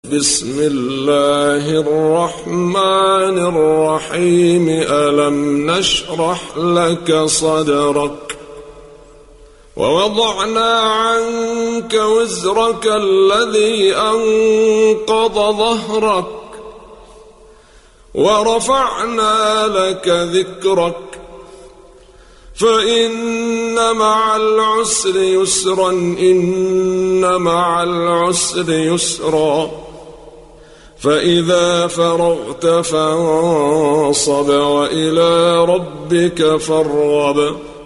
بسم الله الرحمن الرحيم. ألم نشرح لك صدرك ووضعنا عنك وزرك الذي أنقض ظهرك ورفعنا لك ذكرك فإن مع العسر يسرا إن مع العسر يسرا فإذا فرغت فانصب وإلى ربك فارغب.